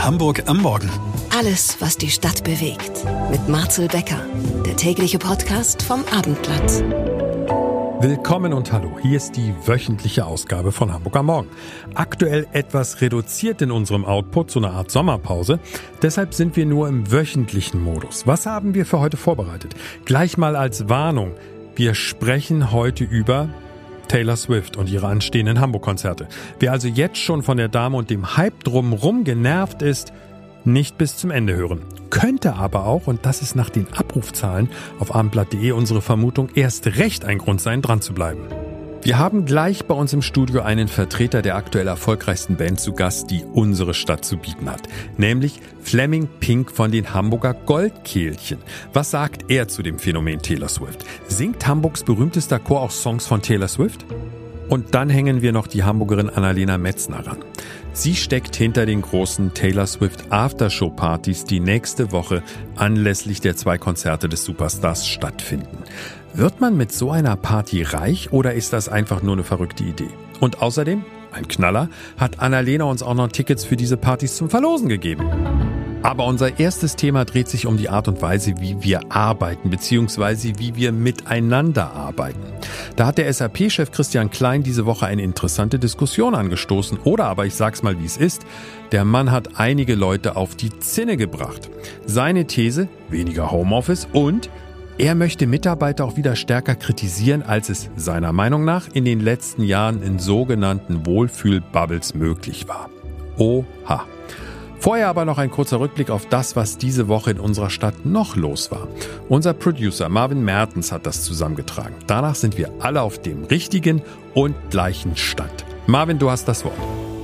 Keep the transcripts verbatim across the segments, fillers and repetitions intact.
Hamburg am Morgen. Alles, was die Stadt bewegt. Mit Marcel Becker, der tägliche Podcast vom Abendblatt. Willkommen und hallo, hier ist die wöchentliche Ausgabe von Hamburg am Morgen. Aktuell etwas reduziert in unserem Output, so eine Art Sommerpause. Deshalb sind wir nur im wöchentlichen Modus. Was haben wir für heute vorbereitet? Gleich mal als Warnung. Wir sprechen heute über Taylor Swift und ihre anstehenden Hamburg-Konzerte. Wer also jetzt schon von der Dame und dem Hype drumherum genervt ist, nicht bis zum Ende hören. Könnte aber auch, und das ist nach den Abrufzahlen auf abendblatt punkt de unsere Vermutung, erst recht ein Grund sein, dran zu bleiben. Wir haben gleich bei uns im Studio einen Vertreter der aktuell erfolgreichsten Band zu Gast, die unsere Stadt zu bieten hat. Nämlich Flemming Pink von den Hamburger Goldkehlchen. Was sagt er zu dem Phänomen Taylor Swift? Singt Hamburgs berühmtester Chor auch Songs von Taylor Swift? Und dann hängen wir noch die Hamburgerin Annalena Metzner ran. Sie steckt hinter den großen Taylor Swift Aftershow-Partys, die nächste Woche anlässlich der zwei Konzerte des Superstars stattfinden. Wird man mit so einer Party reich oder ist das einfach nur eine verrückte Idee? Und außerdem, ein Knaller, hat Annalena uns auch noch Tickets für diese Partys zum Verlosen gegeben. Aber unser erstes Thema dreht sich um die Art und Weise, wie wir arbeiten, beziehungsweise wie wir miteinander arbeiten. Da hat der S A P-Chef Christian Klein diese Woche eine interessante Diskussion angestoßen. Oder aber, ich sag's mal wie es ist, der Mann hat einige Leute auf die Zinne gebracht. Seine These, weniger Homeoffice und er möchte Mitarbeiter auch wieder stärker kritisieren, als es seiner Meinung nach in den letzten Jahren in sogenannten Wohlfühl-Bubbles möglich war. Oha. Vorher aber noch ein kurzer Rückblick auf das, was diese Woche in unserer Stadt noch los war. Unser Producer Marvin Mertens hat das zusammengetragen. Danach sind wir alle auf dem richtigen und gleichen Stand. Marvin, du hast das Wort.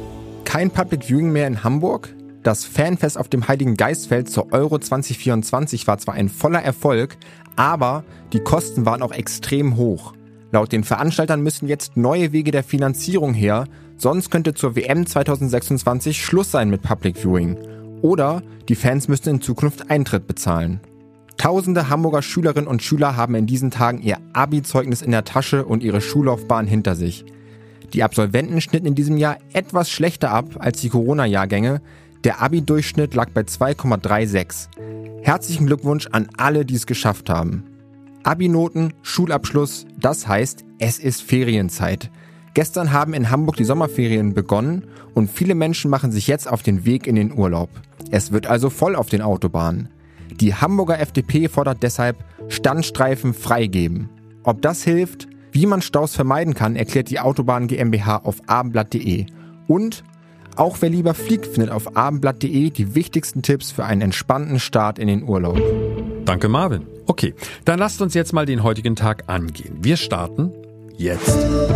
Kein Public Viewing mehr in Hamburg? Das Fanfest auf dem Heiligen Geistfeld zur Euro zwanzig vierundzwanzig war zwar ein voller Erfolg, aber die Kosten waren auch extrem hoch. Laut den Veranstaltern müssen jetzt neue Wege der Finanzierung her, sonst könnte zur W M zwanzig sechsundzwanzig Schluss sein mit Public Viewing. Oder die Fans müssen in Zukunft Eintritt bezahlen. Tausende Hamburger Schülerinnen und Schüler haben in diesen Tagen ihr Abi-Zeugnis in der Tasche und ihre Schullaufbahn hinter sich. Die Absolventen schnitten in diesem Jahr etwas schlechter ab als die Corona-Jahrgänge. Der Abi-Durchschnitt lag bei zwei Komma sechsunddreißig. Herzlichen Glückwunsch an alle, die es geschafft haben. Abi-Noten, Schulabschluss, das heißt, es ist Ferienzeit. Gestern haben in Hamburg die Sommerferien begonnen und viele Menschen machen sich jetzt auf den Weg in den Urlaub. Es wird also voll auf den Autobahnen. Die Hamburger F D P fordert deshalb Standstreifen freigeben. Ob das hilft, wie man Staus vermeiden kann, erklärt die Autobahn GmbH auf abendblatt punkt de. Und auch wer lieber fliegt, findet auf abendblatt punkt de die wichtigsten Tipps für einen entspannten Start in den Urlaub. Danke, Marvin. Okay, dann lasst uns jetzt mal den heutigen Tag angehen. Wir starten jetzt.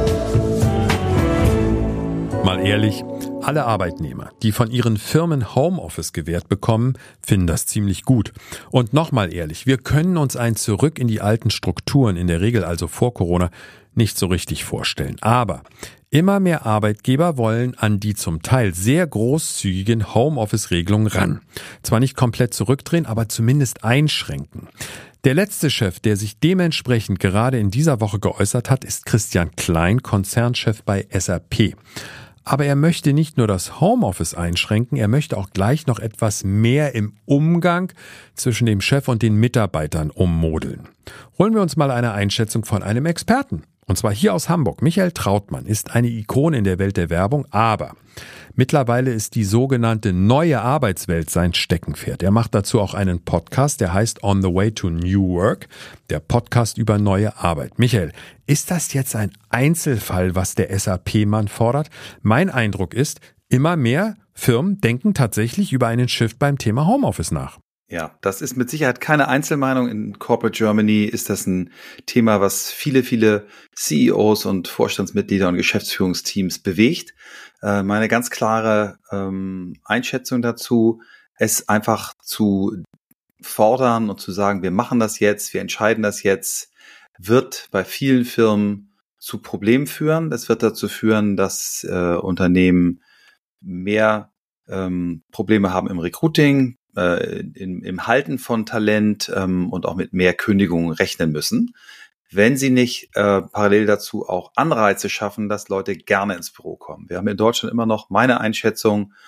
Mal ehrlich, alle Arbeitnehmer, die von ihren Firmen Homeoffice gewährt bekommen, finden das ziemlich gut. Und nochmal ehrlich, wir können uns ein Zurück in die alten Strukturen, in der Regel also vor Corona, nicht so richtig vorstellen. Aber immer mehr Arbeitgeber wollen an die zum Teil sehr großzügigen Homeoffice-Regelungen ran. Zwar nicht komplett zurückdrehen, aber zumindest einschränken. Der letzte Chef, der sich dementsprechend gerade in dieser Woche geäußert hat, ist Christian Klein, Konzernchef bei S A P. Aber er möchte nicht nur das Homeoffice einschränken, er möchte auch gleich noch etwas mehr im Umgang zwischen dem Chef und den Mitarbeitern ummodeln. Holen wir uns mal eine Einschätzung von einem Experten. Und zwar hier aus Hamburg. Michael Trautmann ist eine Ikone in der Welt der Werbung, aber mittlerweile ist die sogenannte neue Arbeitswelt sein Steckenpferd. Er macht dazu auch einen Podcast, der heißt On the Way to New Work, der Podcast über neue Arbeit. Michael, ist das jetzt ein Einzelfall, was der S A P-Mann fordert? Mein Eindruck ist, immer mehr Firmen denken tatsächlich über einen Shift beim Thema Homeoffice nach. Ja, das ist mit Sicherheit keine Einzelmeinung. In Corporate Germany ist das ein Thema, was viele, viele C E Os und Vorstandsmitglieder und Geschäftsführungsteams bewegt. Äh, meine ganz klare ähm, Einschätzung dazu, es einfach zu fordern und zu sagen, wir machen das jetzt, wir entscheiden das jetzt, wird bei vielen Firmen zu Problemen führen. Das wird dazu führen, dass äh, Unternehmen mehr ähm, Probleme haben im Recruiting, äh, im, im Halten von Talent ähm, und auch mit mehr Kündigungen rechnen müssen, wenn sie nicht äh, parallel dazu auch Anreize schaffen, dass Leute gerne ins Büro kommen. Wir haben in Deutschland immer noch, meine Einschätzung,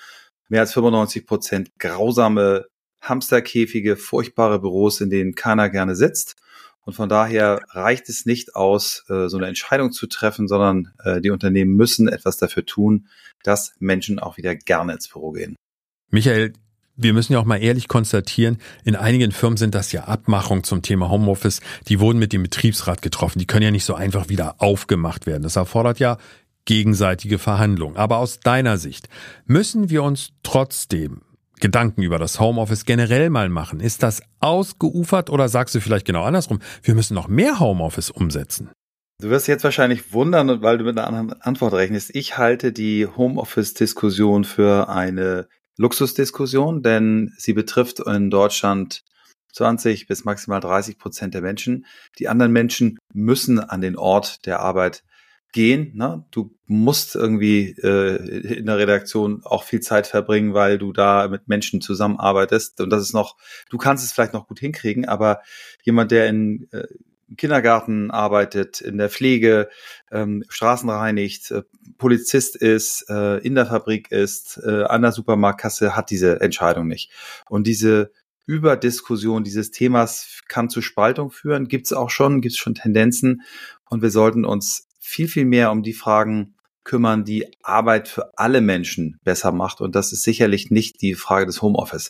mehr als fünfundneunzig Prozent grausame Hamsterkäfige, furchtbare Büros, in denen keiner gerne sitzt. Und von daher reicht es nicht aus, so eine Entscheidung zu treffen, sondern die Unternehmen müssen etwas dafür tun, dass Menschen auch wieder gerne ins Büro gehen. Michael, wir müssen ja auch mal ehrlich konstatieren, in einigen Firmen sind das ja Abmachungen zum Thema Homeoffice, die wurden mit dem Betriebsrat getroffen, die können ja nicht so einfach wieder aufgemacht werden. Das erfordert ja gegenseitige Verhandlungen. Aber aus deiner Sicht, müssen wir uns trotzdem Gedanken über das Homeoffice generell mal machen? Ist das ausgeufert oder sagst du vielleicht genau andersrum, wir müssen noch mehr Homeoffice umsetzen? Du wirst jetzt wahrscheinlich wundern, weil du mit einer anderen Antwort rechnest. Ich halte die Homeoffice-Diskussion für eine Luxusdiskussion, denn sie betrifft in Deutschland zwanzig bis maximal dreißig Prozent der Menschen. Die anderen Menschen müssen an den Ort der Arbeit gehen. Ne? Du musst irgendwie äh, in der Redaktion auch viel Zeit verbringen, weil du da mit Menschen zusammenarbeitest. Und das ist noch, du kannst es vielleicht noch gut hinkriegen, aber jemand, der in äh, im Kindergarten arbeitet, in der Pflege, ähm, Straßen reinigt, äh, Polizist ist, äh, in der Fabrik ist, äh, an der Supermarktkasse, hat diese Entscheidung nicht. Und diese Überdiskussion dieses Themas kann zu Spaltung führen, gibt es auch schon, gibt es schon Tendenzen. Und wir sollten uns viel, viel mehr um die Fragen kümmern, die Arbeit für alle Menschen besser macht. Und das ist sicherlich nicht die Frage des Homeoffice.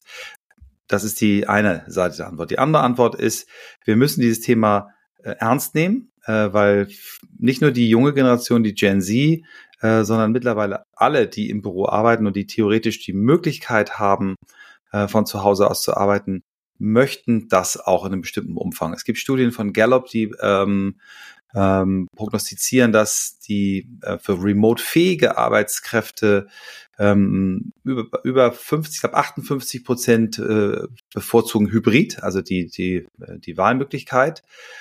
Das ist die eine Seite der Antwort. Die andere Antwort ist, wir müssen dieses Thema ernst nehmen, äh, weil nicht nur die junge Generation, die Gen Z, äh, sondern mittlerweile alle, die im Büro arbeiten und die theoretisch die Möglichkeit haben, äh, von zu Hause aus zu arbeiten, möchten das auch in einem bestimmten Umfang. Es gibt Studien von Gallup, die ähm, ähm, prognostizieren, dass die äh, für remote-fähige Arbeitskräfte ähm, über, über fünfzig, ich glaube achtundfünfzig Prozent äh, bevorzugen Hybrid, also die, die, die Wahlmöglichkeit.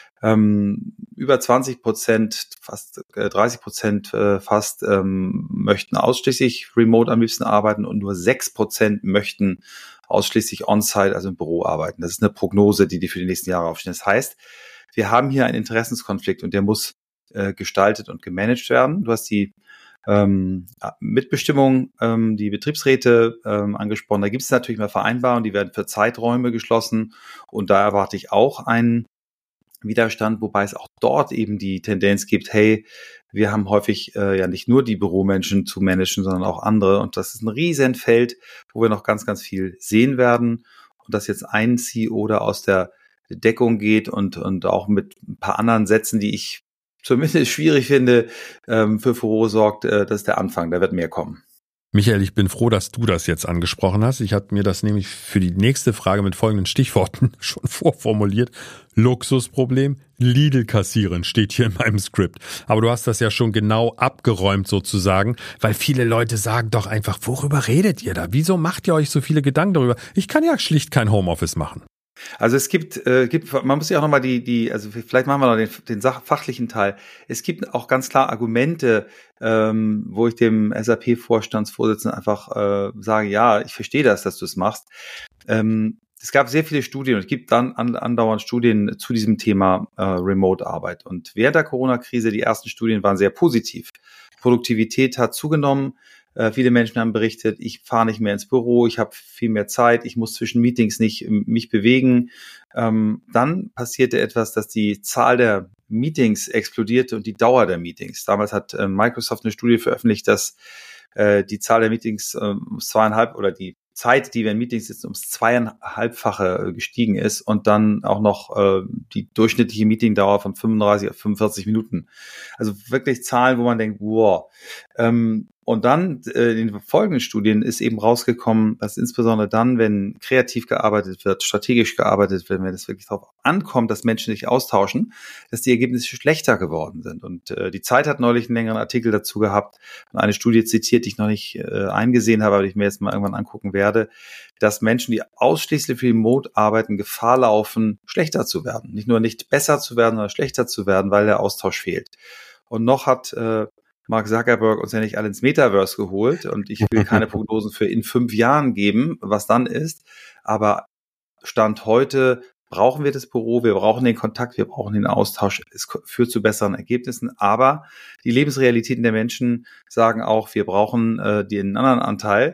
Ähm, über zwanzig Prozent, fast äh, dreißig Prozent äh, fast ähm, möchten ausschließlich remote am liebsten arbeiten und nur sechs Prozent möchten ausschließlich on-site, also im Büro arbeiten. Das ist eine Prognose, die die für die nächsten Jahre aufstehen. Das heißt, wir haben hier einen Interessenskonflikt und der muss äh, gestaltet und gemanagt werden. Du hast die ähm, Mitbestimmung, ähm, die Betriebsräte ähm, angesprochen. Da gibt es natürlich mal Vereinbarungen, die werden für Zeiträume geschlossen und da erwarte ich auch einen Widerstand, wobei es auch dort eben die Tendenz gibt, hey, wir haben häufig äh, ja nicht nur die Büromenschen zu managen, sondern auch andere und das ist ein Riesenfeld, wo wir noch ganz, ganz viel sehen werden und dass jetzt ein C E O da aus der Deckung geht und und auch mit ein paar anderen Sätzen, die ich zumindest schwierig finde, ähm, für Furore sorgt, äh, das ist der Anfang, da wird mehr kommen. Michael, ich bin froh, dass du das jetzt angesprochen hast. Ich hatte mir das nämlich für die nächste Frage mit folgenden Stichworten schon vorformuliert. Luxusproblem, Lidl-Kassierin steht hier in meinem Skript. Aber du hast das ja schon genau abgeräumt sozusagen, weil viele Leute sagen doch einfach, worüber redet ihr da? Wieso macht ihr euch so viele Gedanken darüber? Ich kann ja schlicht kein Homeoffice machen. Also es gibt, äh, gibt, man muss ja auch nochmal die, die, also vielleicht machen wir noch den, den sach- fachlichen Teil. Es gibt auch ganz klar Argumente, ähm, wo ich dem S A P-Vorstandsvorsitzenden einfach äh, sage, ja, ich verstehe das, dass du es machst. Ähm, es gab sehr viele Studien und es gibt dann an, andauernd Studien zu diesem Thema äh, Remote-Arbeit. Und während der Corona-Krise, die ersten Studien waren sehr positiv. Produktivität hat zugenommen. Äh, viele Menschen haben berichtet, ich fahre nicht mehr ins Büro, ich habe viel mehr Zeit, ich muss zwischen Meetings nicht mich bewegen. Ähm, dann passierte etwas, dass die Zahl der Meetings explodierte und die Dauer der Meetings. Damals hat äh, Microsoft eine Studie veröffentlicht, dass äh, die Zahl der Meetings äh, um zweieinhalb oder die Zeit, die wir in Meetings sitzen, ums zweieinhalbfache gestiegen ist und dann auch noch äh, die durchschnittliche Meetingdauer von fünfunddreißig auf fünfundvierzig Minuten. Also wirklich Zahlen, wo man denkt, wow. Ähm, und dann äh, in den folgenden Studien ist eben rausgekommen, dass insbesondere dann, wenn kreativ gearbeitet wird, strategisch gearbeitet wird, wenn es wirklich darauf ankommt, dass Menschen sich austauschen, dass die Ergebnisse schlechter geworden sind. Und äh, die Zeit hat neulich einen längeren Artikel dazu gehabt und eine Studie zitiert, die ich noch nicht äh, eingesehen habe, aber die ich mir jetzt mal irgendwann angucken werde, dass Menschen, die ausschließlich für Remote arbeiten, Gefahr laufen, schlechter zu werden. Nicht nur nicht besser zu werden, sondern schlechter zu werden, weil der Austausch fehlt. Und noch hat äh, Mark Zuckerberg uns ja nicht alle ins Metaverse geholt und ich will keine Prognosen für in fünf Jahren geben, was dann ist, aber Stand heute brauchen wir das Büro, wir brauchen den Kontakt, wir brauchen den Austausch, es führt zu besseren Ergebnissen, aber die Lebensrealitäten der Menschen sagen auch, wir brauchen äh, den anderen Anteil,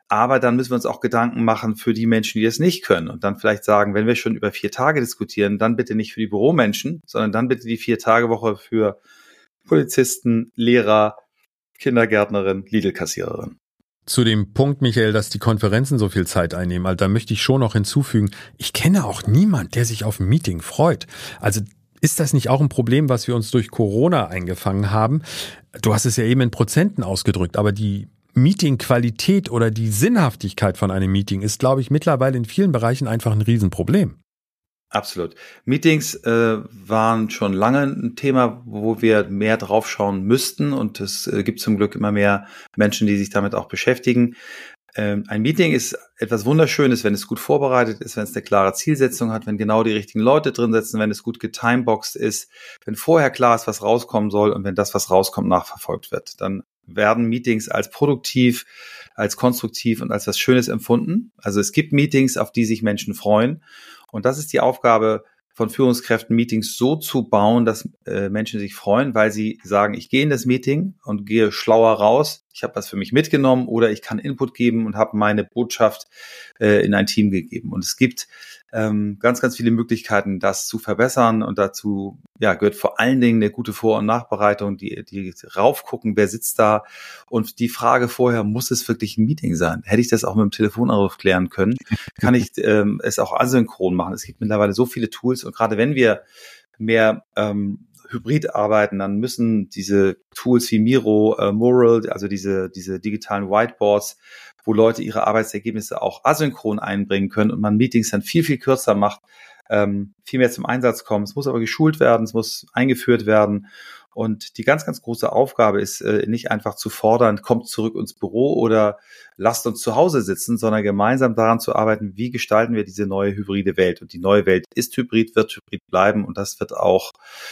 Aber dann müssen wir uns auch Gedanken machen für die Menschen, die das nicht können. Und dann vielleicht sagen, wenn wir schon über vier Tage diskutieren, dann bitte nicht für die Büromenschen, sondern dann bitte die Vier-Tage-Woche für Polizisten, Lehrer, Kindergärtnerin, Lidl-Kassiererin. Zu dem Punkt, Michael, dass die Konferenzen so viel Zeit einnehmen, also da möchte ich schon noch hinzufügen, ich kenne auch niemand, der sich auf ein Meeting freut. Also ist das nicht auch ein Problem, was wir uns durch Corona eingefangen haben? Du hast es ja eben in Prozenten ausgedrückt, aber die Meetingqualität oder die Sinnhaftigkeit von einem Meeting ist, glaube ich, mittlerweile in vielen Bereichen einfach ein Riesenproblem. Absolut. Meetings äh, waren schon lange ein Thema, wo wir mehr drauf schauen müssten, und es äh, gibt zum Glück immer mehr Menschen, die sich damit auch beschäftigen. Ähm, ein Meeting ist etwas Wunderschönes, wenn es gut vorbereitet ist, wenn es eine klare Zielsetzung hat, wenn genau die richtigen Leute drin sitzen, wenn es gut getimeboxed ist, wenn vorher klar ist, was rauskommen soll und wenn das, was rauskommt, nachverfolgt wird. Dann werden Meetings als produktiv, als konstruktiv und als was Schönes empfunden. Also es gibt Meetings, auf die sich Menschen freuen. Und das ist die Aufgabe von Führungskräften, Meetings so zu bauen, dass äh, Menschen sich freuen, weil sie sagen, ich gehe in das Meeting und gehe schlauer raus. Ich habe was für mich mitgenommen oder ich kann Input geben und habe meine Botschaft äh, in ein Team gegeben. Und es gibt ähm, ganz, ganz viele Möglichkeiten, das zu verbessern. Und dazu ja, gehört vor allen Dingen eine gute Vor- und Nachbereitung, die, die raufgucken, wer sitzt da. Und die Frage vorher, muss es wirklich ein Meeting sein? Hätte ich das auch mit dem Telefonanruf klären können? Kann ich ähm, es auch asynchron machen? Es gibt mittlerweile so viele Tools. Und gerade wenn wir mehr ähm, hybrid arbeiten, dann müssen diese Tools wie Miro, äh, Mural, also diese diese digitalen Whiteboards, wo Leute ihre Arbeitsergebnisse auch asynchron einbringen können und man Meetings dann viel, viel kürzer macht, ähm, viel mehr zum Einsatz kommen. Es muss aber geschult werden, es muss eingeführt werden. Und die ganz, ganz große Aufgabe ist, äh, nicht einfach zu fordern, kommt zurück ins Büro oder lasst uns zu Hause sitzen, sondern gemeinsam daran zu arbeiten, wie gestalten wir diese neue hybride Welt. Und die neue Welt ist hybrid, wird hybrid bleiben und das wird auch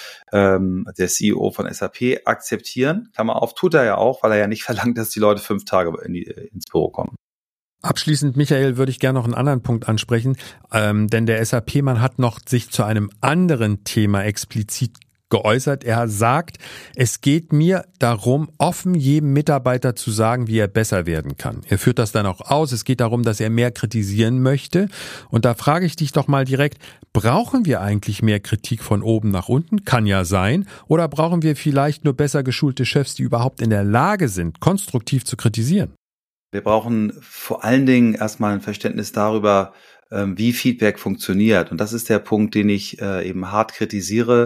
ähm, der C E O von S A P akzeptieren. Klammer auf, tut er ja auch, weil er ja nicht verlangt, dass die Leute fünf Tage in die, ins Büro kommen. Abschließend, Michael, würde ich gerne noch einen anderen Punkt ansprechen, ähm, denn der S A P-Mann hat noch sich zu einem anderen Thema explizit geäußert. Er sagt, es geht mir darum, offen jedem Mitarbeiter zu sagen, wie er besser werden kann. Er führt das dann auch aus. Es geht darum, dass er mehr kritisieren möchte. Und da frage ich dich doch mal direkt, brauchen wir eigentlich mehr Kritik von oben nach unten? Kann ja sein. Oder brauchen wir vielleicht nur besser geschulte Chefs, die überhaupt in der Lage sind, konstruktiv zu kritisieren? Wir brauchen vor allen Dingen erstmal ein Verständnis darüber, wie Feedback funktioniert. Und das ist der Punkt, den ich eben hart kritisiere.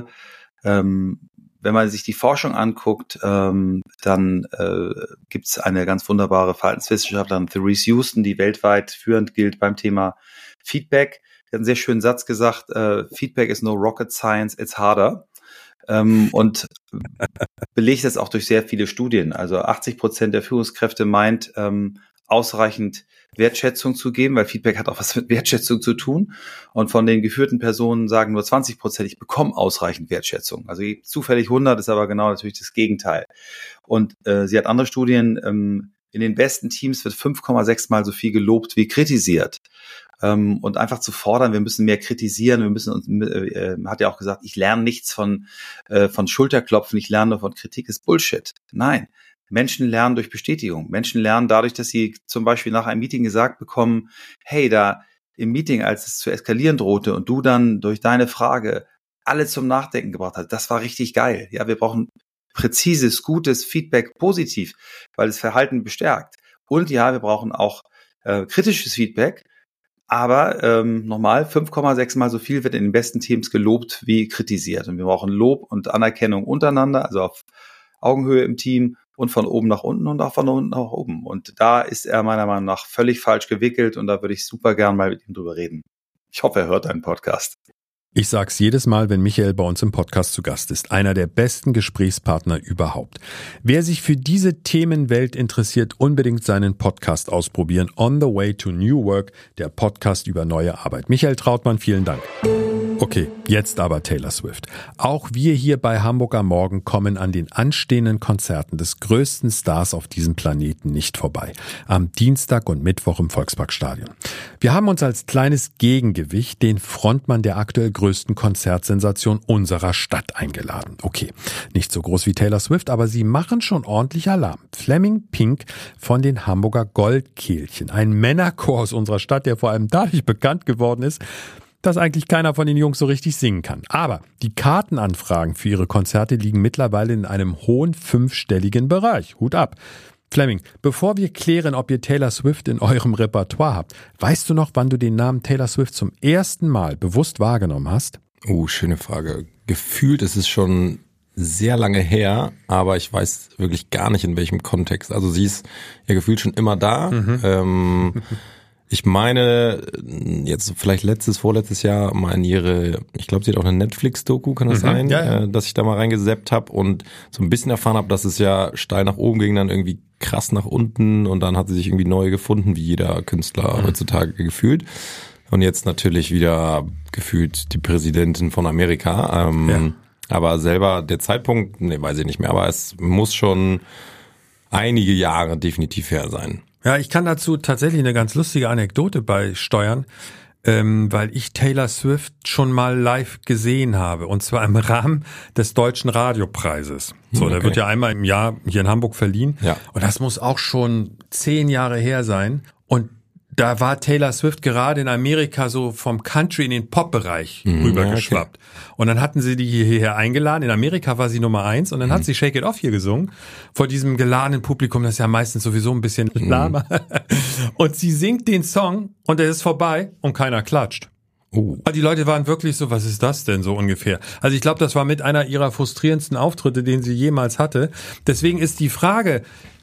Ähm, wenn man sich die Forschung anguckt, ähm, dann äh, gibt es eine ganz wunderbare Verhaltenswissenschaftlerin, Therese Houston, die weltweit führend gilt beim Thema Feedback. Die hat einen sehr schönen Satz gesagt, äh, Feedback is no rocket science, it's harder. Ähm, und belegt das auch durch sehr viele Studien. Also achtzig Prozent der Führungskräfte meint, ähm, ausreichend Wertschätzung zu geben, weil Feedback hat auch was mit Wertschätzung zu tun. Und von den geführten Personen sagen nur zwanzig Prozent, ich bekomme ausreichend Wertschätzung. Also zufällig hundert ist aber genau natürlich das Gegenteil. Und äh, sie hat andere Studien, ähm, in den besten Teams wird fünf Komma sechs Mal so viel gelobt wie kritisiert. Ähm, und einfach zu fordern, wir müssen mehr kritisieren, wir müssen uns, äh, hat ja auch gesagt, ich lerne nichts von, äh, von Schulterklopfen, ich lerne nur von Kritik, ist Bullshit. Nein. Menschen lernen durch Bestätigung. Menschen lernen dadurch, dass sie zum Beispiel nach einem Meeting gesagt bekommen, hey, da im Meeting, als es zu eskalieren drohte und du dann durch deine Frage alle zum Nachdenken gebracht hast, das war richtig geil. Ja, wir brauchen präzises, gutes Feedback positiv, weil es Verhalten bestärkt. Und ja, wir brauchen auch äh, kritisches Feedback, aber ähm, nochmal, fünf Komma sechs Mal so viel wird in den besten Teams gelobt wie kritisiert. Und wir brauchen Lob und Anerkennung untereinander, also auf Augenhöhe im Team und von oben nach unten und auch von unten nach oben. Und da ist er meiner Meinung nach völlig falsch gewickelt und da würde ich super gern mal mit ihm drüber reden. Ich hoffe, er hört deinen Podcast. Ich sag's jedes Mal, wenn Michael bei uns im Podcast zu Gast ist. Einer der besten Gesprächspartner überhaupt. Wer sich für diese Themenwelt interessiert, unbedingt seinen Podcast ausprobieren. On the Way to New Work, der Podcast über neue Arbeit. Michael Trautmann, vielen Dank. Okay, jetzt aber Taylor Swift. Auch wir hier bei Hamburg am Morgen kommen an den anstehenden Konzerten des größten Stars auf diesem Planeten nicht vorbei. Am Dienstag und Mittwoch im Volksparkstadion. Wir haben uns als kleines Gegengewicht den Frontmann der aktuell größten Konzertsensation unserer Stadt eingeladen. Okay, nicht so groß wie Taylor Swift, aber sie machen schon ordentlich Alarm. Fleming Pink von den Hamburger Goldkehlchen. Ein Männerchor aus unserer Stadt, der vor allem dadurch bekannt geworden ist, dass eigentlich keiner von den Jungs so richtig singen kann. Aber die Kartenanfragen für ihre Konzerte liegen mittlerweile in einem hohen fünfstelligen Bereich. Hut ab. Fleming, bevor wir klären, ob ihr Taylor Swift in eurem Repertoire habt, weißt du noch, wann du den Namen Taylor Swift zum ersten Mal bewusst wahrgenommen hast? Oh, schöne Frage. Gefühlt ist es schon sehr lange her, aber ich weiß wirklich gar nicht, in welchem Kontext. Also sie ist ja gefühlt schon immer da. Mhm. Ähm, Ich meine, jetzt vielleicht letztes, vorletztes Jahr mal in ihre, ich glaube, sie hat auch eine Netflix-Doku, kann das mhm, sein, ja, ja. Äh, dass ich da mal reingesappt habe und so ein bisschen erfahren habe, dass es ja steil nach oben ging, dann irgendwie krass nach unten und dann hat sie sich irgendwie neu gefunden, wie jeder Künstler mhm. heutzutage gefühlt. Und jetzt natürlich wieder gefühlt die Präsidentin von Amerika. Ähm, ja. Aber selber der Zeitpunkt, nee, weiß ich nicht mehr, aber es muss schon einige Jahre definitiv her sein. Ja, ich kann dazu tatsächlich eine ganz lustige Anekdote beisteuern, ähm, weil ich Taylor Swift schon mal live gesehen habe, und zwar im Rahmen des Deutschen Radiopreises. So, okay. Der wird ja einmal im Jahr hier in Hamburg verliehen. Ja. Und das muss auch schon zehn Jahre her sein. Und da war Taylor Swift gerade in Amerika so vom Country in den Pop-Bereich mhm, rübergeschwappt. Okay. Und dann hatten sie die hierher eingeladen. In Amerika war sie Nummer eins und dann mhm. hat sie Shake It Off hier gesungen. Vor diesem geladenen Publikum, das ist ja meistens sowieso ein bisschen lahmer. Mhm. Und sie singt den Song und er ist vorbei und keiner klatscht. Uh. Die Leute waren wirklich so, was ist das denn so ungefähr? Also ich glaube, das war mit einer ihrer frustrierendsten Auftritte, den sie jemals hatte. Deswegen ist die Frage,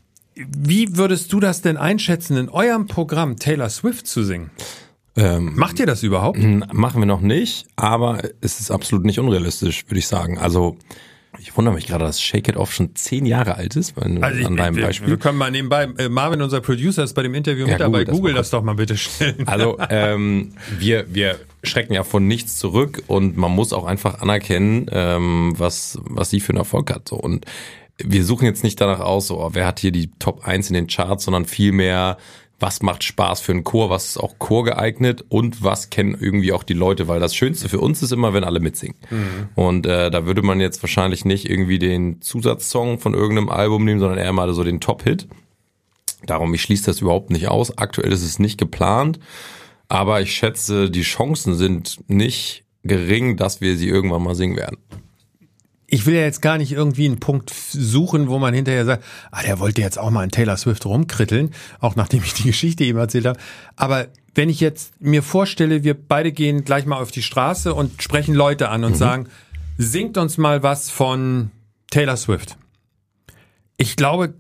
wie würdest du das denn einschätzen, in eurem Programm Taylor Swift zu singen? Ähm, Macht ihr das überhaupt? Machen wir noch nicht, aber es ist absolut nicht unrealistisch, würde ich sagen. Also ich wundere mich gerade, dass Shake It Off schon zehn Jahre alt ist, wenn, also ich, an deinem wir, Beispiel. Wir können mal nebenbei, äh, Marvin, unser Producer, ist bei dem Interview ja, mit dabei. Google, Google das, das doch mal bitte schnell. Also ähm, wir wir schrecken ja von nichts zurück und man muss auch einfach anerkennen, ähm, was was sie für einen Erfolg hat. So. Und wir suchen jetzt nicht danach aus, so, wer hat hier die Top eins in den Charts, sondern vielmehr, was macht Spaß für einen Chor, was ist auch Chor geeignet und was kennen irgendwie auch die Leute, weil das Schönste für uns ist immer, wenn alle mitsingen. Mhm. Und äh, da würde man jetzt wahrscheinlich nicht irgendwie den Zusatzsong von irgendeinem Album nehmen, sondern eher mal so den Top-Hit. Darum, ich schließe das überhaupt nicht aus. Aktuell ist es nicht geplant, aber ich schätze, die Chancen sind nicht gering, dass wir sie irgendwann mal singen werden. Ich will ja jetzt gar nicht irgendwie einen Punkt suchen, wo man hinterher sagt, ah, der wollte jetzt auch mal an Taylor Swift rumkritteln, auch nachdem ich die Geschichte eben erzählt habe. Aber wenn ich jetzt mir vorstelle, wir beide gehen gleich mal auf die Straße und sprechen Leute an und mhm. sagen, singt uns mal was von Taylor Swift. Ich glaube,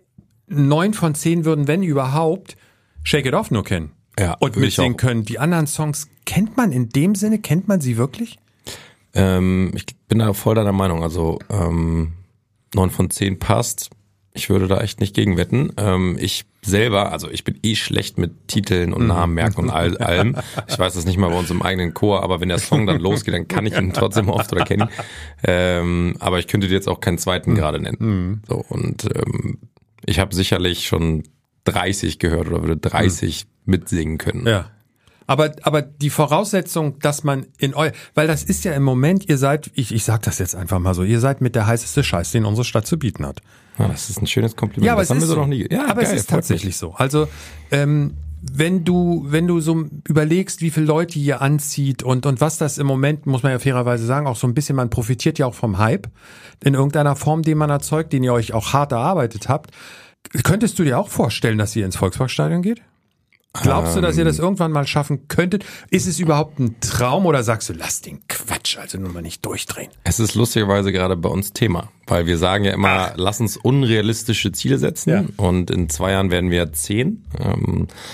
neun von zehn würden, wenn überhaupt, Shake It Off nur kennen. Ja, und mitsingen können. Die anderen Songs kennt man in dem Sinne, kennt man sie wirklich? Ähm, ich bin da voll deiner Meinung, also ähm, neun von zehn passt. Ich würde da echt nicht gegen wetten. Ähm, ich selber, also ich bin eh schlecht mit Titeln und Namen merken und all, allem. Ich weiß das nicht mal bei uns im eigenen Chor, aber wenn der Song dann losgeht, dann kann ich ihn trotzdem oft oder kennen. Ähm, aber ich könnte dir jetzt auch keinen zweiten gerade nennen. So, und ähm, ich habe sicherlich schon dreißig gehört oder würde dreißig mitsingen können. Ja. Aber, aber die Voraussetzung, dass man in euer, weil das ist ja im Moment, ihr seid, ich, ich sag das jetzt einfach mal so, ihr seid mit der heißeste Scheiß, den unsere Stadt zu bieten hat. Ja, das ist ein schönes Kompliment. Ja, aber das es haben ist wir so so. noch nie. Ja, aber geil, es ist tatsächlich mich. so. Also, ähm, wenn du, wenn du so überlegst, wie viele Leute ihr anzieht und, und was das im Moment, muss man ja fairerweise sagen, auch so ein bisschen, man profitiert ja auch vom Hype in irgendeiner Form, den man erzeugt, den ihr euch auch hart erarbeitet habt. Könntest du dir auch vorstellen, dass ihr ins Volksparkstadion geht? Glaubst du, dass ihr das irgendwann mal schaffen könntet? Ist es überhaupt ein Traum oder sagst du, lass den Quatsch, also nur mal nicht durchdrehen? Es ist lustigerweise gerade bei uns Thema, weil wir sagen ja immer, Ach. lass uns unrealistische Ziele setzen ja. und in zwei Jahren werden wir zehn.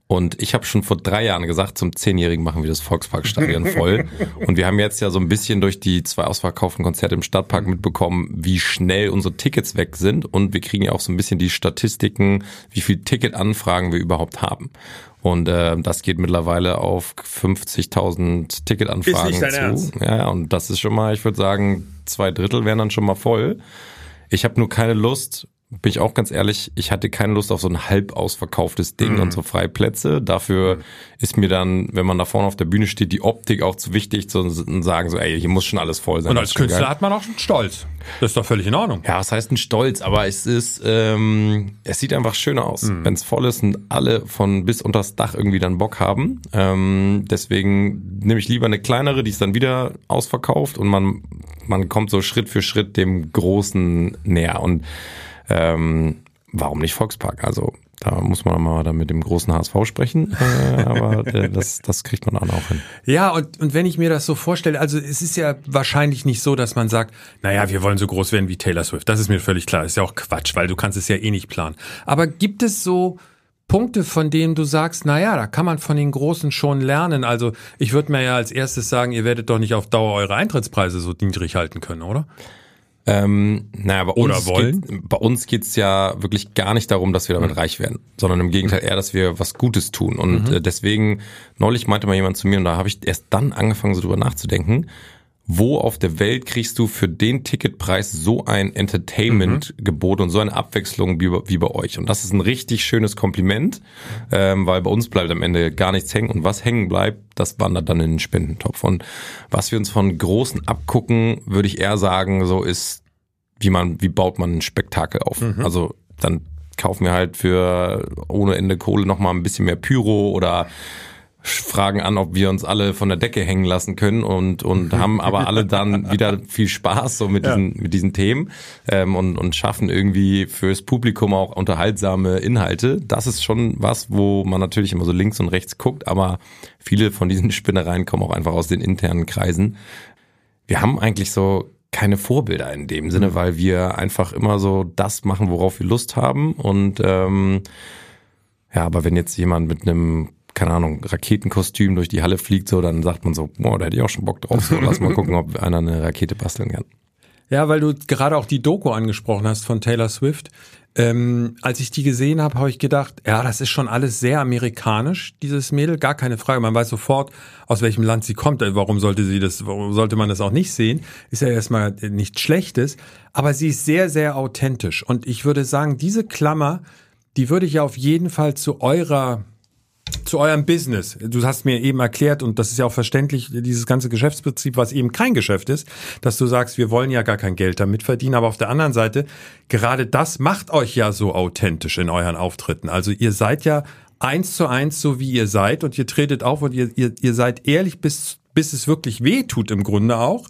Und ich habe schon vor drei Jahren gesagt, zum Zehnjährigen machen wir das Volksparkstadion voll. Und wir haben jetzt ja so ein bisschen durch die zwei ausverkauften Konzerte im Stadtpark mitbekommen, wie schnell unsere Tickets weg sind. Und wir kriegen ja auch so ein bisschen die Statistiken, wie viel Ticketanfragen wir überhaupt haben. Und äh, das geht mittlerweile auf fünfzigtausend Ticketanfragen ist nicht dein zu. Ernst? Ja, und das ist schon mal, ich würde sagen, zwei Drittel wären dann schon mal voll. Ich habe nur keine Lust, bin ich auch ganz ehrlich, ich hatte keine Lust auf so ein halb ausverkauftes Ding Mhm. und so Freiplätze. Dafür ist mir dann, wenn man da vorne auf der Bühne steht, die Optik auch zu wichtig, zu sagen so, ey, hier muss schon alles voll sein. Und Das als ist schon Künstler geil. hat man auch schon Stolz. Das ist doch völlig in Ordnung. Ja, was heißt ein Stolz, aber es ist, ähm, es sieht einfach schöner aus. Mhm. Wenn es voll ist und alle von bis unters Dach irgendwie dann Bock haben. Ähm, deswegen nehme ich lieber eine kleinere, die ist dann wieder ausverkauft und man, man kommt so Schritt für Schritt dem Großen näher. Und ähm, warum nicht Volkspark? Also da muss man mal dann mit dem großen H S V sprechen, äh, aber äh, das, das kriegt man dann auch hin. Ja, und, und wenn ich mir das so vorstelle, also es ist ja wahrscheinlich nicht so, dass man sagt, naja, wir wollen so groß werden wie Taylor Swift. Das ist mir völlig klar. Ist ja auch Quatsch, weil du kannst es ja eh nicht planen. Aber gibt es so Punkte, von denen du sagst, naja, da kann man von den Großen schon lernen? Also ich würde mir ja als erstes sagen, ihr werdet doch nicht auf Dauer eure Eintrittspreise so niedrig halten können, oder? Ähm, naja, bei Oder uns, wollen? Geht, bei uns geht's ja wirklich gar nicht darum, dass wir damit mhm. reich werden, sondern im Gegenteil eher, dass wir was Gutes tun. Und mhm. äh, deswegen, neulich meinte mal jemand zu mir, und da habe ich erst dann angefangen, so drüber nachzudenken, wo auf der Welt kriegst du für den Ticketpreis so ein Entertainment-Gebot und so eine Abwechslung wie, wie bei euch? Und das ist ein richtig schönes Kompliment, ähm, weil bei uns bleibt am Ende gar nichts hängen. Und was hängen bleibt, das wandert dann in den Spendentopf. Und was wir uns von Großen abgucken, würde ich eher sagen, so ist, wie man, wie baut man ein Spektakel auf? Mhm. Also dann kaufen wir halt für ohne Ende Kohle nochmal ein bisschen mehr Pyro oder fragen an, ob wir uns alle von der Decke hängen lassen können und und haben aber alle dann wieder viel Spaß so mit diesen ja. mit diesen Themen ähm, und und schaffen irgendwie fürs Publikum auch unterhaltsame Inhalte. Das ist schon was, wo man natürlich immer so links und rechts guckt, aber viele von diesen Spinnereien kommen auch einfach aus den internen Kreisen. Wir haben eigentlich so keine Vorbilder in dem Sinne, mhm. weil wir einfach immer so das machen, worauf wir Lust haben und ähm, ja, aber wenn jetzt jemand mit einem keine Ahnung, Raketenkostüm durch die Halle fliegt, so, dann sagt man so, boah, da hätte ich auch schon Bock drauf, so, lass mal gucken, ob einer eine Rakete basteln kann. Ja, weil du gerade auch die Doku angesprochen hast von Taylor Swift. Ähm, als ich die gesehen habe, habe ich gedacht, ja, das ist schon alles sehr amerikanisch, dieses Mädel, gar keine Frage. Man weiß sofort, aus welchem Land sie kommt. Warum sollte sie das, warum sollte man das auch nicht sehen? Ist ja erstmal nichts Schlechtes. Aber sie ist sehr, sehr authentisch. Und ich würde sagen, diese Klammer, die würde ich ja auf jeden Fall zu eurer zu eurem Business. Du hast mir eben erklärt, und das ist ja auch verständlich, dieses ganze Geschäftsprinzip, was eben kein Geschäft ist, dass du sagst, wir wollen ja gar kein Geld damit verdienen, aber auf der anderen Seite, gerade das macht euch ja so authentisch in euren Auftritten. Also ihr seid ja eins zu eins so, wie ihr seid, und ihr tretet auf und ihr, ihr, ihr seid ehrlich, bis, bis es wirklich weh tut im Grunde auch.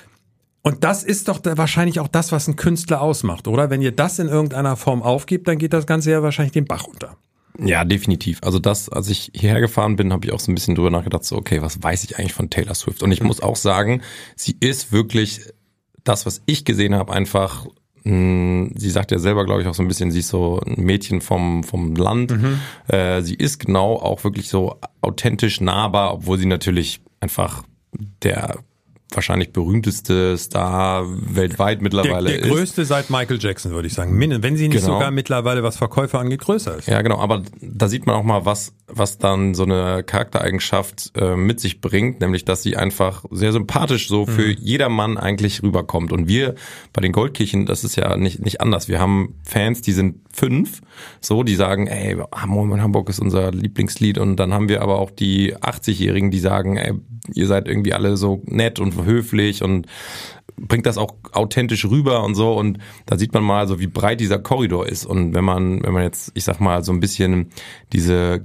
Und das ist doch da wahrscheinlich auch das, was ein Künstler ausmacht, oder? Wenn ihr das in irgendeiner Form aufgebt, dann geht das Ganze ja wahrscheinlich den Bach runter. Ja, definitiv. Also das, als ich hierher gefahren bin, habe ich auch so ein bisschen drüber nachgedacht, so okay, was weiß ich eigentlich von Taylor Swift? Und ich muss auch sagen, sie ist wirklich das, was ich gesehen habe, einfach, mh, sie sagt ja selber, glaube ich, auch so ein bisschen, sie ist so ein Mädchen vom vom Land. Mhm. Äh, sie ist genau auch wirklich so authentisch nahbar, obwohl sie natürlich einfach der wahrscheinlich berühmteste Star weltweit mittlerweile ist. Der, der größte ist. Seit Michael Jackson, würde ich sagen. Wenn sie nicht genau. sogar mittlerweile, was Verkäufer angeht, größer ist. Ja, genau. Aber da sieht man auch mal, was was dann so eine Charaktereigenschaft äh, mit sich bringt, nämlich, dass sie einfach sehr sympathisch so für mhm. jedermann eigentlich rüberkommt. Und wir bei den Goldkirchen, das ist ja nicht nicht anders. Wir haben Fans, die sind fünf, so, die sagen, ey, Moin Hamburg ist unser Lieblingslied. Und dann haben wir aber auch die achtzigjährigen, die sagen, ey, ihr seid irgendwie alle so nett und höflich und bringt das auch authentisch rüber und so, und da sieht man mal so, wie breit dieser Korridor ist. Und wenn man, wenn man jetzt, ich sag mal, so ein bisschen diese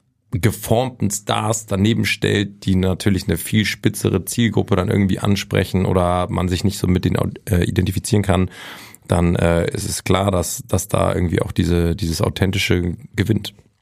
geformten Stars daneben stellt, die natürlich eine viel spitzere Zielgruppe dann irgendwie ansprechen oder man sich nicht so mit denen äh, identifizieren kann, dann äh, ist es klar, dass dass da irgendwie auch diese dieses authentische gewinnt.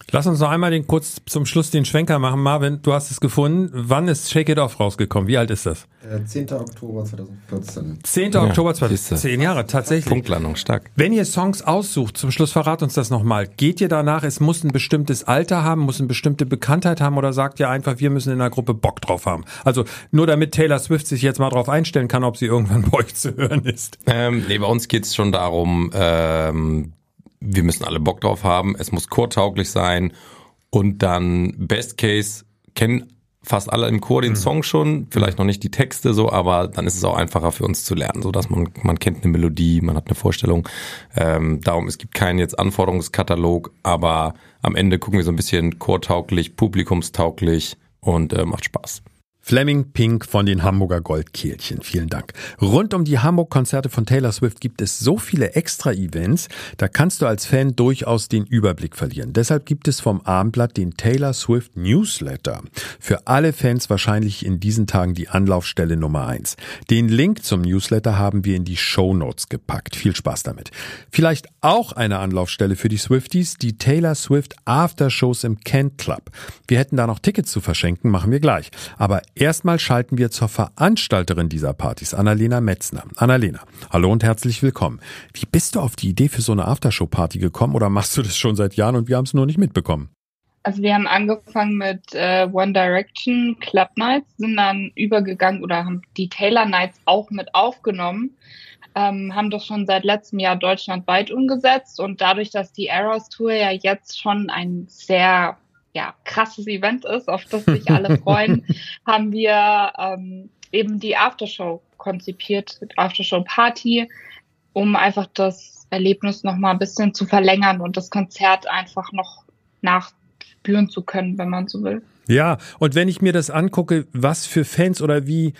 Lass uns noch einmal den kurz zum Schluss den Schwenker machen. Marvin, du hast es gefunden. Wann ist Shake It Off rausgekommen? Wie alt ist das? Äh, zehnter Oktober zweitausendvierzehn. zehnter Ja, Oktober zweitausendvierzehn. siehste. Zehn Jahre, tatsächlich. Punktlandung, stark. Wenn ihr Songs aussucht, zum Schluss verrat uns das nochmal. Geht ihr danach, es muss ein bestimmtes Alter haben, muss eine bestimmte Bekanntheit haben oder sagt ihr einfach, wir müssen in der Gruppe Bock drauf haben? Also nur damit Taylor Swift sich jetzt mal drauf einstellen kann, ob sie irgendwann bei euch zu hören ist. Ähm, nee, bei uns geht's schon darum, ähm, wir müssen alle Bock drauf haben, es muss chortauglich sein und dann Best Case kennen fast alle im Chor den Song schon, vielleicht noch nicht die Texte so, aber dann ist es auch einfacher für uns zu lernen, so dass man man kennt eine Melodie, man hat eine Vorstellung. Ähm, darum, es gibt keinen jetzt Anforderungskatalog, aber am Ende gucken wir so ein bisschen chortauglich, publikumstauglich und äh, macht Spaß. Fleming Pink von den Hamburger Goldkehlchen. Vielen Dank. Rund um die Hamburg-Konzerte von Taylor Swift gibt es so viele Extra-Events, da kannst du als Fan durchaus den Überblick verlieren. Deshalb gibt es vom Abendblatt den Taylor Swift Newsletter. Für alle Fans wahrscheinlich in diesen Tagen die Anlaufstelle Nummer eins. Den Link zum Newsletter haben wir in die Shownotes gepackt. Viel Spaß damit. Vielleicht auch eine Anlaufstelle für die Swifties, die Taylor Swift Aftershows im Kent Club. Wir hätten da noch Tickets zu verschenken, machen wir gleich. Aber erstmal schalten wir zur Veranstalterin dieser Partys, Annalena Metzner. Annalena, hallo und herzlich willkommen. Wie bist du auf die Idee für so eine Aftershow-Party gekommen oder machst du das schon seit Jahren und wir haben es nur nicht mitbekommen? Also wir haben angefangen mit äh, One Direction Club Nights, sind dann übergegangen oder haben die Taylor Nights auch mit aufgenommen, ähm, haben das schon seit letztem Jahr deutschlandweit umgesetzt und dadurch, dass die Eras Tour ja jetzt schon ein sehr ja, krasses Event ist, auf das sich alle freuen, haben wir ähm, eben die Aftershow konzipiert, Aftershow-Party, um einfach das Erlebnis noch mal ein bisschen zu verlängern und das Konzert einfach noch nachspüren zu können, wenn man so will. Ja, und wenn ich mir das angucke, was für Fans oder wie,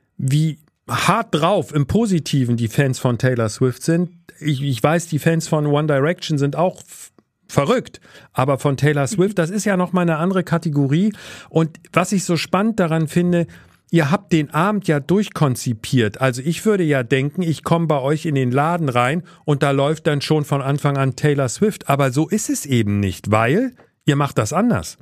wie hart drauf im Positiven die Fans von Taylor Swift sind. Ich, ich weiß, die Fans von One Direction sind auch verrückt, aber von Taylor Swift, das ist ja noch mal eine andere Kategorie. Und was ich so spannend daran finde, ihr habt den Abend ja durchkonzipiert. Also ich würde ja denken, ich komme bei euch in den Laden rein und da läuft dann schon von Anfang an Taylor Swift. Aber so ist es eben nicht, weil ihr macht das anders.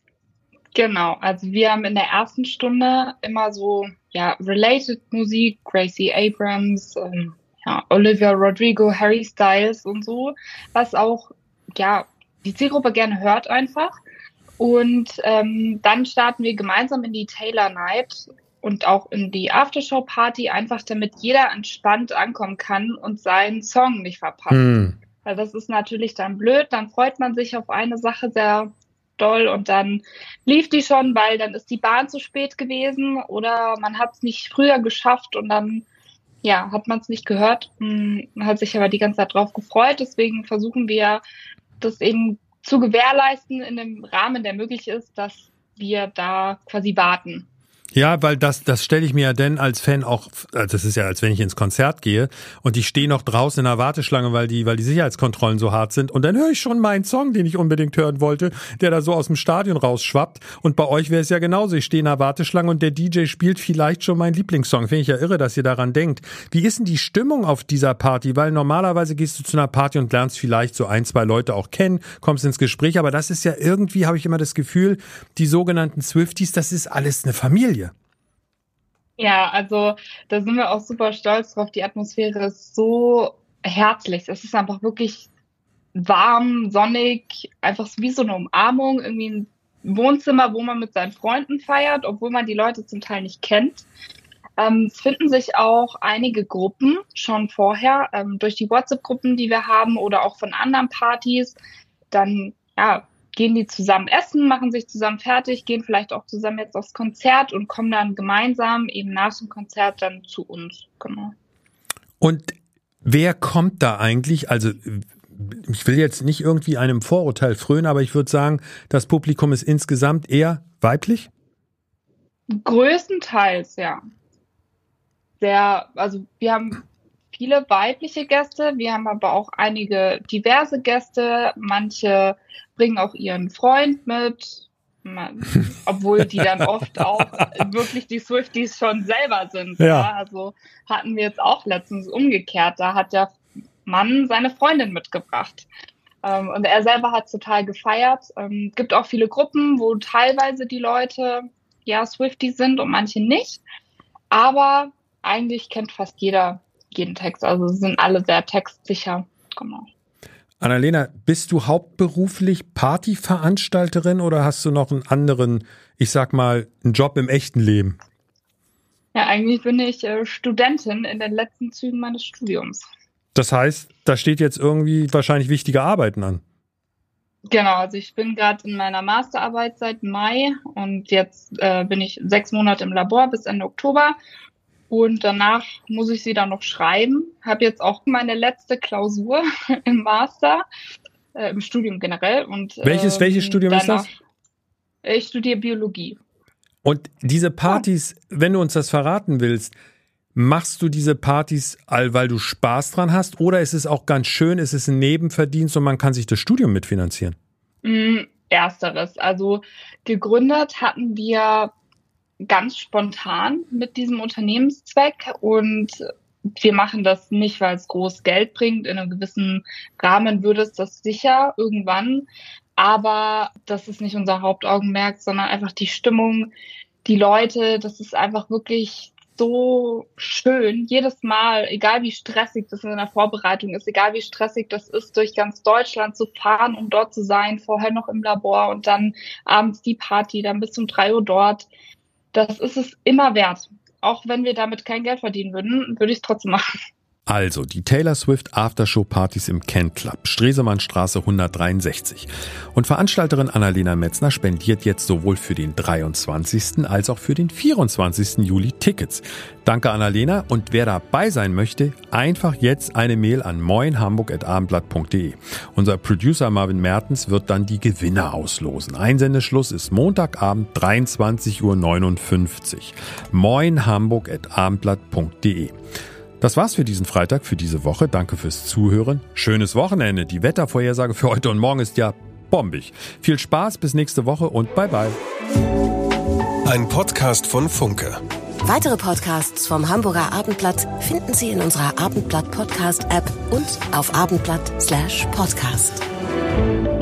Genau, also wir haben in der ersten Stunde immer so ja related Musik, Gracie Abrams, ähm, ja, Olivia Rodrigo, Harry Styles und so, was auch ja, die Zielgruppe gerne hört einfach. Und ähm, dann starten wir gemeinsam in die Taylor Night und auch in die Aftershow-Party, einfach damit jeder entspannt ankommen kann und seinen Song nicht verpasst. Hm. Weil das ist natürlich dann blöd, dann freut man sich auf eine Sache sehr doll und dann lief die schon, weil dann ist die Bahn zu spät gewesen oder man hat es nicht früher geschafft und dann ja, hat man es nicht gehört. Man hat sich aber die ganze Zeit drauf gefreut, deswegen versuchen wir das eben zu gewährleisten in dem Rahmen, der möglich ist, dass wir da quasi warten. Ja, weil das, das stelle ich mir ja denn als Fan auch, also das ist ja, als wenn ich ins Konzert gehe und ich stehe noch draußen in der Warteschlange, weil die, weil die Sicherheitskontrollen so hart sind und dann höre ich schon meinen Song, den ich unbedingt hören wollte, der da so aus dem Stadion rausschwappt und bei euch wäre es ja genauso, ich stehe in der Warteschlange und der D J spielt vielleicht schon meinen Lieblingssong, finde ich ja irre, dass ihr daran denkt. Wie ist denn die Stimmung auf dieser Party, weil normalerweise gehst du zu einer Party und lernst vielleicht so ein, zwei Leute auch kennen, kommst ins Gespräch, aber das ist ja irgendwie, habe ich immer das Gefühl, die sogenannten Swifties, das ist alles eine Familie. Ja, also da sind wir auch super stolz drauf. Die Atmosphäre ist so herzlich. Es ist einfach wirklich warm, sonnig, einfach wie so eine Umarmung, irgendwie ein Wohnzimmer, wo man mit seinen Freunden feiert, obwohl man die Leute zum Teil nicht kennt. Ähm, es finden sich auch einige Gruppen schon vorher, ähm, durch die WhatsApp-Gruppen, die wir haben oder auch von anderen Partys. Dann, ja, gehen die zusammen essen, machen sich zusammen fertig, gehen vielleicht auch zusammen jetzt aufs Konzert und kommen dann gemeinsam eben nach dem Konzert dann zu uns. Genau. Und wer kommt da eigentlich? Also ich will jetzt nicht irgendwie einem Vorurteil frönen, aber ich würde sagen, das Publikum ist insgesamt eher weiblich? Größtenteils, ja. Sehr, also wir haben viele weibliche Gäste, wir haben aber auch einige diverse Gäste, manche bringen auch ihren Freund mit, man, obwohl die dann oft auch wirklich die Swifties schon selber sind. Ja. Ja. Also hatten wir jetzt auch letztens umgekehrt, da hat der Mann seine Freundin mitgebracht. Ähm, und er selber hat es total gefeiert. Ähm, gibt auch viele Gruppen, wo teilweise die Leute ja Swifties sind und manche nicht. Aber eigentlich kennt fast jeder jeden Text. Also sind alle sehr textsicher. Genau. Annalena, bist du hauptberuflich Partyveranstalterin oder hast du noch einen anderen, ich sag mal, einen Job im echten Leben? Ja, eigentlich bin ich äh, Studentin in den letzten Zügen meines Studiums. Das heißt, da steht jetzt irgendwie wahrscheinlich wichtige Arbeiten an. Genau, also ich bin gerade in meiner Masterarbeit seit Mai und jetzt äh, bin ich sechs Monate im Labor bis Ende Oktober. Und danach muss ich sie dann noch schreiben. Habe jetzt auch meine letzte Klausur im Master, äh, im Studium generell. Und, welches, ähm, welches Studium danach, ist das? Ich studiere Biologie. Und diese Partys, ja. wenn du uns das verraten willst, machst du diese Partys, weil du Spaß dran hast? Oder ist es auch ganz schön, ist es ein Nebenverdienst und man kann sich das Studium mitfinanzieren? Mm, ersteres. Also gegründet hatten wir ganz spontan mit diesem Unternehmenszweck und wir machen das nicht, weil es groß Geld bringt. In einem gewissen Rahmen würde es das sicher irgendwann, aber das ist nicht unser Hauptaugenmerk, sondern einfach die Stimmung, die Leute, das ist einfach wirklich so schön. Jedes Mal, egal wie stressig das in der Vorbereitung ist, egal wie stressig das ist, durch ganz Deutschland zu fahren, um dort zu sein, vorher noch im Labor und dann abends die Party, dann bis um drei Uhr dort. Das ist es immer wert. Auch wenn wir damit kein Geld verdienen würden, würde ich es trotzdem machen. Also die Taylor Swift Aftershow-Partys im Kent Club, Stresemannstraße hundertdreiundsechzig. Und Veranstalterin Annalena Metzner spendiert jetzt sowohl für den dreiundzwanzigsten als auch für den vierundzwanzigsten Juli Tickets. Danke Annalena, und wer dabei sein möchte, einfach jetzt eine Mail an moin hamburg at abendblatt punkt de. Unser Producer Marvin Mertens wird dann die Gewinner auslosen. Einsendeschluss ist Montagabend dreiundzwanzig Uhr neunundfünfzig. moin hamburg at abendblatt punkt de. Das war's für diesen Freitag, für diese Woche. Danke fürs Zuhören. Schönes Wochenende. Die Wettervorhersage für heute und morgen ist ja bombig. Viel Spaß, bis nächste Woche und bye bye. Ein Podcast von Funke. Weitere Podcasts vom Hamburger Abendblatt finden Sie in unserer Abendblatt Podcast App und auf abendblatt slash podcast.